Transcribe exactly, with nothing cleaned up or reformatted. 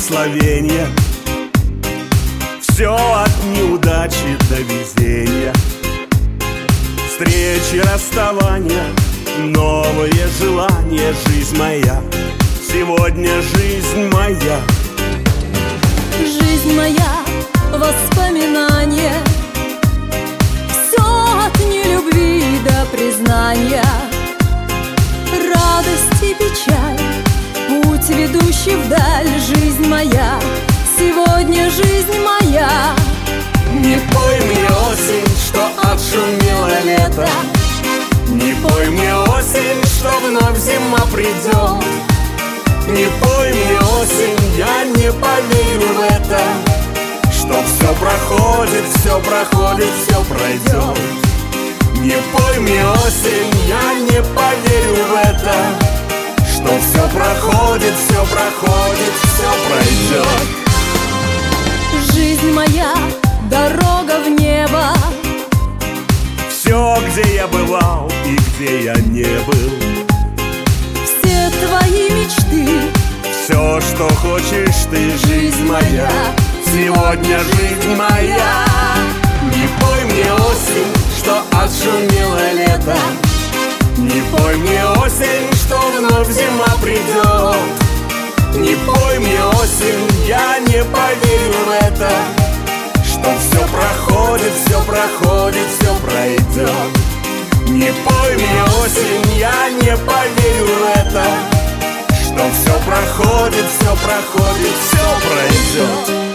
благословения, все от неудачи до везения. Встречи, расставания, новые желания. Жизнь моя, сегодня жизнь моя. Жизнь моя, воспоминания, все от нелюбви до признания. Радость и печаль, путь, ведущий вдаль. Жизнь моя, сегодня жизнь моя. Не пой мне, осень, что отшумело лето. Не пой мне, осень, что вновь зима придет. Не пой мне, осень, я не поверю в это, что все проходит, все проходит, все пройдет. Не пой мне, осень, я не поверю в это, что все проходит, все проходит, все пройдет. Жизнь моя, дорога в небо. Все, где я бывал и где я не был. Все твои мечты, все, что хочешь ты, жизнь моя, сегодня жизнь моя. Не пой мне, осень, что отшумело лето. Не пой мне, осень, что вновь зима придет. Не пой мне, осень, я не поверю в это, что все проходит, все проходит, все пройдет. Не пой мне, осень, я не поверю в это, что все проходит, все проходит, все пройдет.